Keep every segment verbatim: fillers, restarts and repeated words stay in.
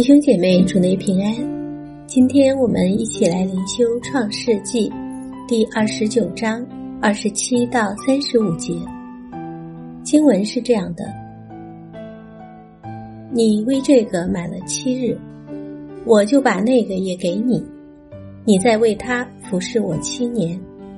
弟兄姐妹，主内平安。今天我们一起来灵修创世纪第二十九章二十七到三十五节。经文是这样的：你为这个满了七日，我就把那个也给你，你再为他服侍我七年。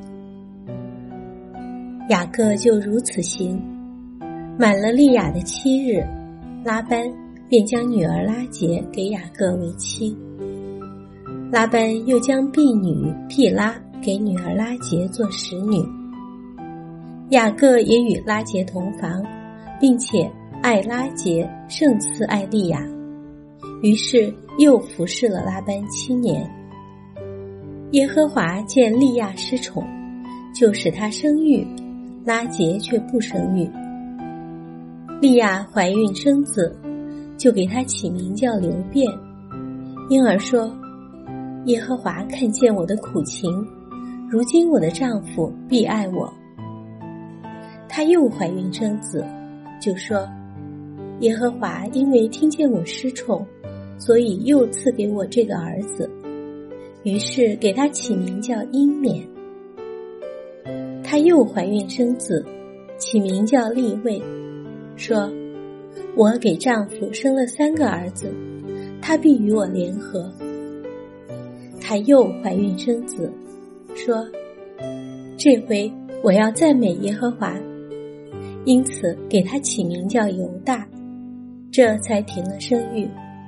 雅各就如此行，满了利亚的七日，拉班便将女儿拉结给雅各为妻。拉班又将婢女毗拉给女儿拉结做使女。雅各也与拉结同房，并且爱拉结胜似爱利亚，于是又服侍了拉班七年。耶和华见利亚失宠，就使她生育，拉结却不生育。利亚怀孕生子，就给他起名叫流便，因而说：耶和华看见我的苦情，如今我的丈夫必爱我。她又怀孕生子，就说：耶和华因为听见我失宠，所以又赐给我这个儿子，于是给他起名叫英缅。她又怀孕生子，起名叫利未，说：我给丈夫生了三个儿子，他必与我联合。她又怀孕生子，说：这回我要赞美耶和华，因此给他起名叫犹大，这才停了生育。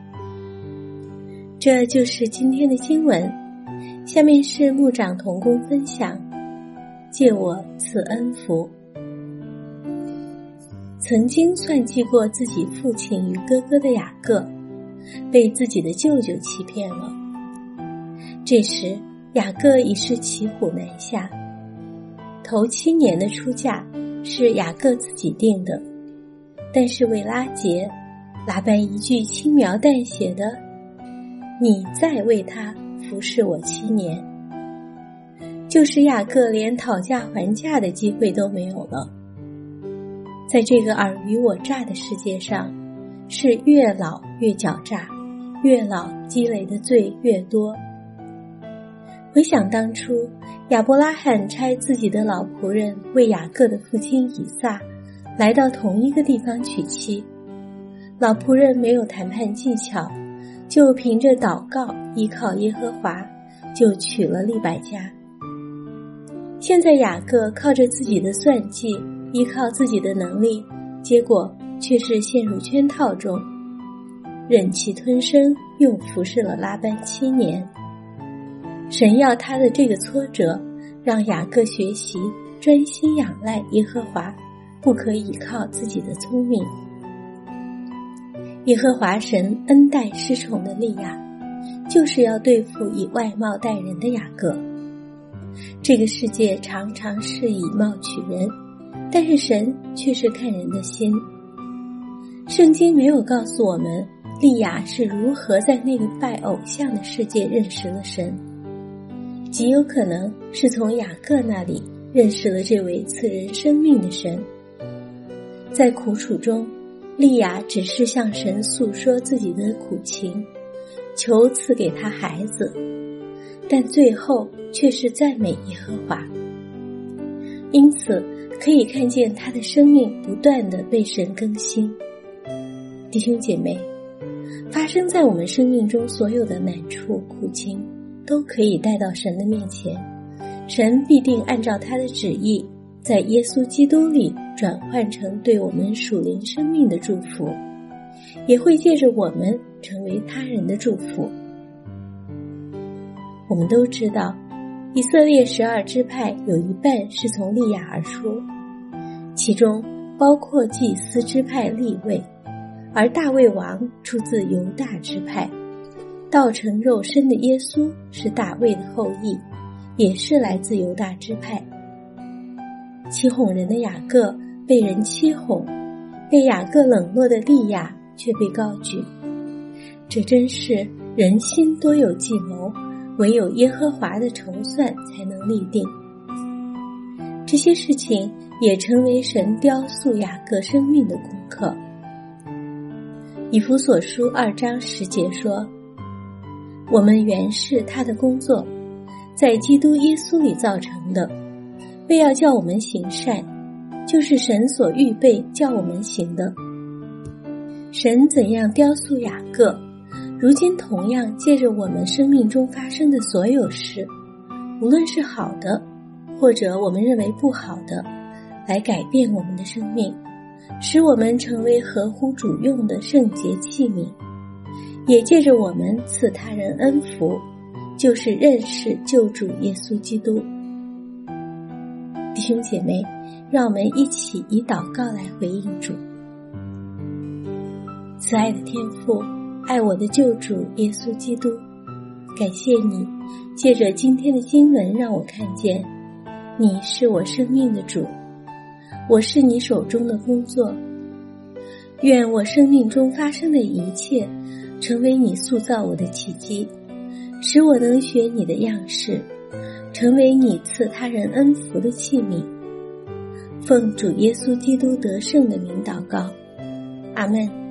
这就是今天的经文。下面是牧长同工分享，借我赐恩福。曾经算计过自己父亲与哥哥的雅各，被自己的舅舅欺骗了。这时雅各已是骑虎难下。头七年的出价是雅各自己定的，但是为拉结，拉班一句轻描淡写的：你再为他服侍我七年，就是雅各连讨价还价的机会都没有了。在这个尔虞我诈的世界上，是越老越狡诈，越老积累的罪越多。回想当初亚伯拉罕差自己的老仆人为雅各的父亲以撒来到同一个地方娶妻，老仆人没有谈判技巧，就凭着祷告依靠耶和华，就娶了利百加。现在雅各靠着自己的算计，依靠自己的能力，结果却是陷入圈套中，忍气吞声，又服侍了拉班七年。神要他的这个挫折，让雅各学习专心仰赖耶和华，不可依靠自己的聪明。耶和华神恩待失宠的利亚，就是要对付以外貌待人的雅各。这个世界常常是以貌取人，但是神却是看人的心。圣经没有告诉我们利亚是如何在那个拜偶像的世界认识了神，极有可能是从雅各那里认识了这位赐人生命的神。在苦楚中，利亚只是向神诉说自己的苦情，求赐给他孩子，但最后却是赞美耶和华。因此可以看见他的生命不断地被神更新。弟兄姐妹，发生在我们生命中所有的难处苦情，都可以带到神的面前，神必定按照他的旨意，在耶稣基督里转换成对我们属灵生命的祝福，也会借着我们成为他人的祝福。我们都知道，以色列十二支派有一半是从利亚而出，其中包括祭司支派利未，而大卫王出自犹大支派，道成肉身的耶稣是大卫的后裔，也是来自犹大支派。欺哄人的雅各被人欺哄，被雅各冷落的利亚却被高举。这真是人心多有计谋，唯有耶和华的筹算才能立定。这些事情也成为神雕塑雅各生命的功课。 以弗所书二章十节说，我们原是他的工作，在基督耶稣里造成的，为要叫我们行善，就是神所预备叫我们行的。神怎样雕塑雅各，如今同样借着我们生命中发生的所有事，无论是好的或者我们认为不好的，来改变我们的生命，使我们成为合乎主用的圣洁器皿，也借着我们赐他人恩福，就是认识救主耶稣基督。弟兄姐妹，让我们一起以祷告来回应主。慈爱的天父，爱我的救主耶稣基督，感谢你借着今天的经文让我看见你是我生命的主，我是你手中的工作。愿我生命中发生的一切成为你塑造我的奇迹，使我能学你的样式，成为你赐他人恩福的器皿。奉主耶稣基督得胜的名祷告，阿们。